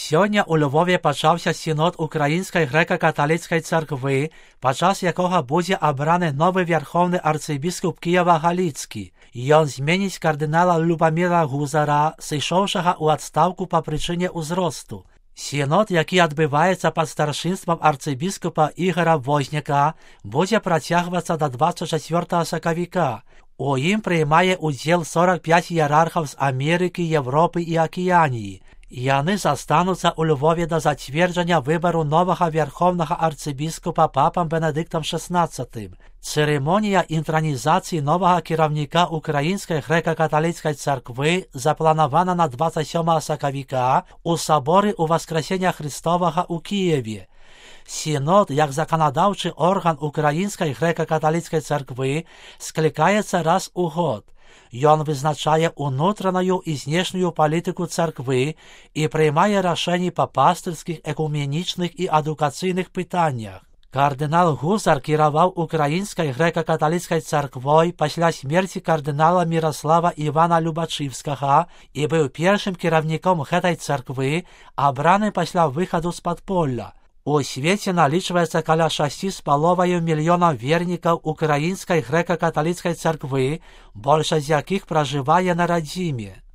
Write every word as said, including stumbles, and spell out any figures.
Сёння у Львове пачаўся сінод Украінскай грэка-каталіцкай царквы, падчас якога будзе абраны новы вярхоўны арцыбіскуп Кіева-Галіцкі. Ён зменіць кардынала Любаміра Гузара, сышоўшага ў адстаўку па прычыне ўзросту. Сінод, які адбываецца пад старшынствам арцыбіскупа Ігора Возняка, будзе працягвацца да дваццаць чацвёртага сакавіка. У ім прыймае ўдзел сорок пять іерархаў з Амерыкі, Европы і Акіяніі. Яны застануцца ў Львове да зацверджання выбару новага вярхоўнага арцыбіскупа папам Бенедыктам шестнадцатым. Цырымонія інтранізацыі новага кіраўніка Украінскай грэка-каталіцкай царквы запланавана на дваццаць сёмага сакавіка ў саборы Уваскрэсення Христовага ў Кіеве. Сінод, як заканадаўчы орган Украінскай грэка-каталіцкай царквы, склікаецца раз у год. Ён вызначае ўнутраную і знешнюю палітыку царквы і прыймае рашэнні па пастырскіх, экуменічных і адукацыйных пытаннях. Кардынал Гузар кіраваў Украінскай грэка-каталіцкай царквой пасля смерці кардынала Міраслава Івана Любачыўскага і быў першым кіраўніком гэтай царквы, абраны пасля выхаду з падполля. У свеце налічваецца каля шасці з паловаю мільёнаў вернікаў Украінскай грэка-каталіцкай царквы, большасць з якіх пражывае на радзіме.